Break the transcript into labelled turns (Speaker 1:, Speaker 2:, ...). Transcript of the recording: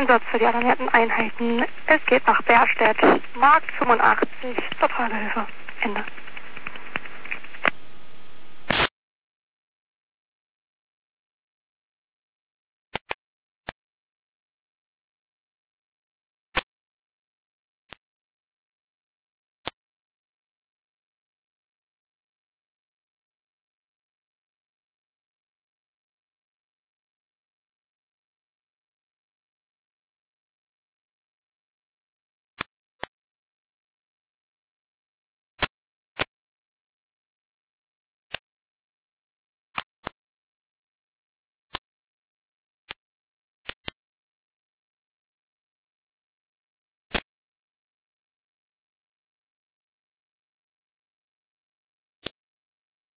Speaker 1: Einsatz für die alarmierten Einheiten. Es geht nach Bärstedt, Markt 85, totale Hilfe. Ende.